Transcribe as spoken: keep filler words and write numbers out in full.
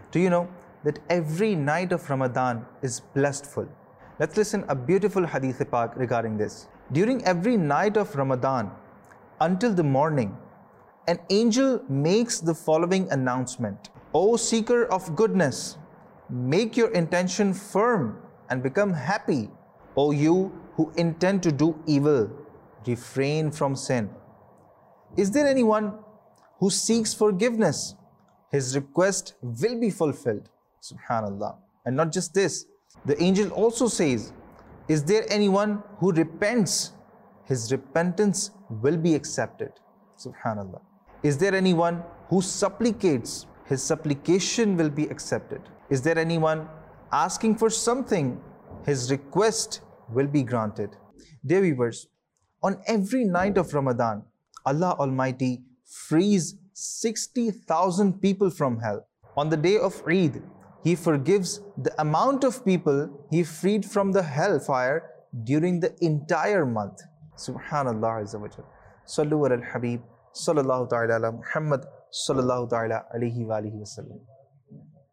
Do you know that every night of Ramadan is blessedful? Let's listen a beautiful hadith pak regarding this. During every night of Ramadan until the morning, an angel makes the following announcement: O seeker of goodness, make your intention firm and become happy. O you who intend to do evil, refrain from sin. Is there anyone who seeks forgiveness? His request will be fulfilled. Subhanallah. And not just this, the angel also says, is there anyone who repents? His repentance will be accepted. Subhanallah. Is there anyone who supplicates? His supplication will be accepted. Is there anyone asking for something? His request will be granted. Dear viewers, on every night of Ramadan, Allah Almighty frees sixty thousand people from hell. On the day of Eid, He forgives the amount of people He freed from the hellfire during the entire month. Subhanallah Azza wa Jal. Sallu ala al-Habib, sallallahu ta'ala ala Muhammad, sallallahu ta'ala alayhi wa alihi wa sallam.